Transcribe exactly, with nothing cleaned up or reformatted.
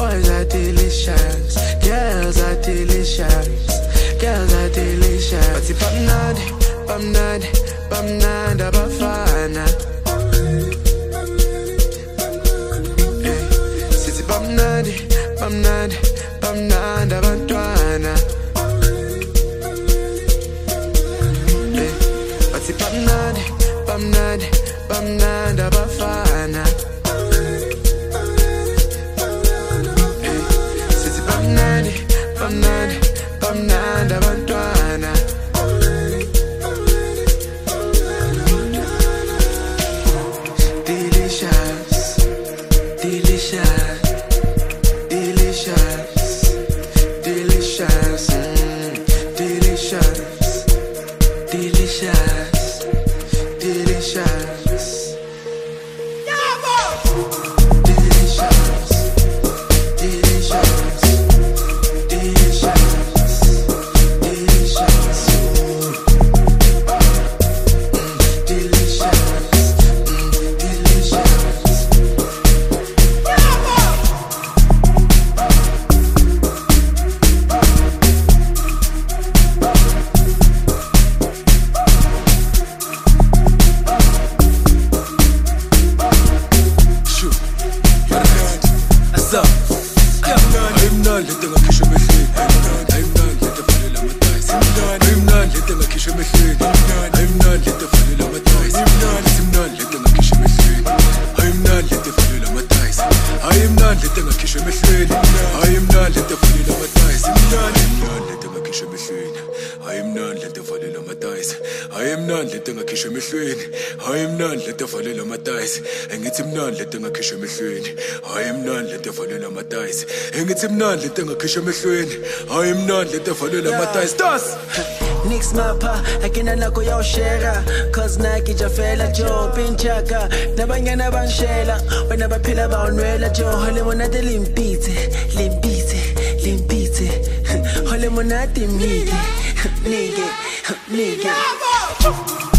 Boys are delicious, girls are delicious, girls are delicious. But if I'm not, I'm not, I'm not a bafana. Since if I'm not, I'm not, I'm not a bantwana. But if I'm not, I'm not, I'm not a bafana. Since if I'm not, I'm not, I'm not a bantwana. Delicious, delicious, delicious, delicious, mm, delicious, delicious, delicious. Nix mapa, akina nako ya ushera. Cause Nike jafela jo, pinchaka nabanyana banshela, wena baphila baonwela jo. Hole monate limpite, limpite, limpite. Hole monate mite, nigga, nigga.